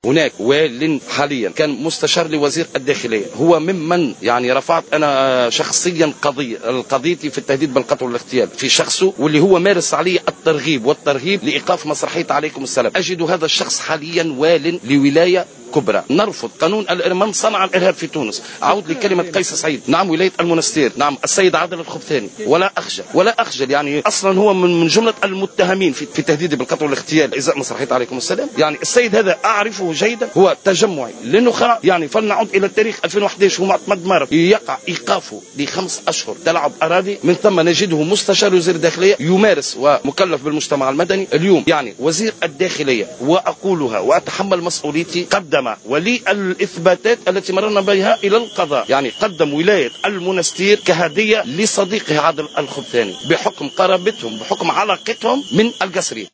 هناك وال حاليا كان مستشار لوزير الداخلية، هو ممن يعني رفعت أنا شخصيا قضيتي في التهديد بالقتل والاغتيال في شخصه، واللي هو مارس عليه الترغيب والترهيب لإيقاف مسرحية عليكم السلام. أجد هذا الشخص حاليا وال لولاية كبرى. نرفض قانون الإرهاب، صنع الإرهاب في تونس. عود لكلمة قيس سعيد، نعم ولاية المنستير، نعم السيد عادل الخبثاني، ولا أخجل يعني أصلا هو من جملة المتهمين في تهديد بالقتل والاغتيال إزاء مسرحية عليكم السلام. يعني السيد هذا أعرفه جيدا، هو تجمعي للنخاع. يعني فلنعود إلى التاريخ 2011 ومعتمد مارك يقع إيقافه ل5 أشهر تلعب أراضي، من ثم نجده مستشار وزير الداخلية يمارس ومكلف بالمجتمع المدني. اليوم يعني وزير الداخلية، وأقولها وأتحمل مسؤوليتي، قدم ولي الإثباتات التي مررنا بها إلى القضاء. يعني قدم ولاية المنستير كهدية لصديقه عادل الخبثاني بحكم قرابتهم، بحكم علاقتهم من القصري.